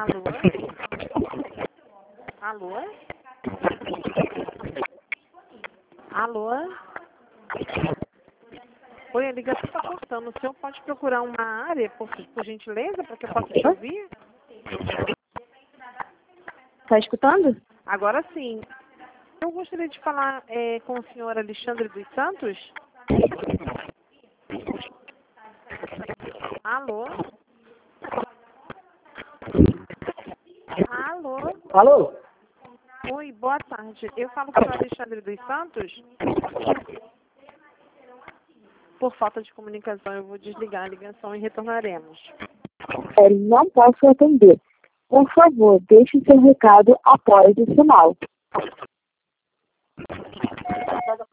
Alô? Alô? Alô? Oi, a ligação está cortando. O senhor pode procurar uma área, por gentileza, para que eu possa te ouvir? Tá escutando? Agora sim. Eu gostaria de falar com o senhor Alexandre dos Santos. Alô? Alô? Alô? Oi, boa tarde. Eu falo com o senhor Alexandre dos Santos. Por falta de comunicação, eu vou desligar a ligação e retornaremos. Não posso atender. Por favor, deixe seu recado após o sinal.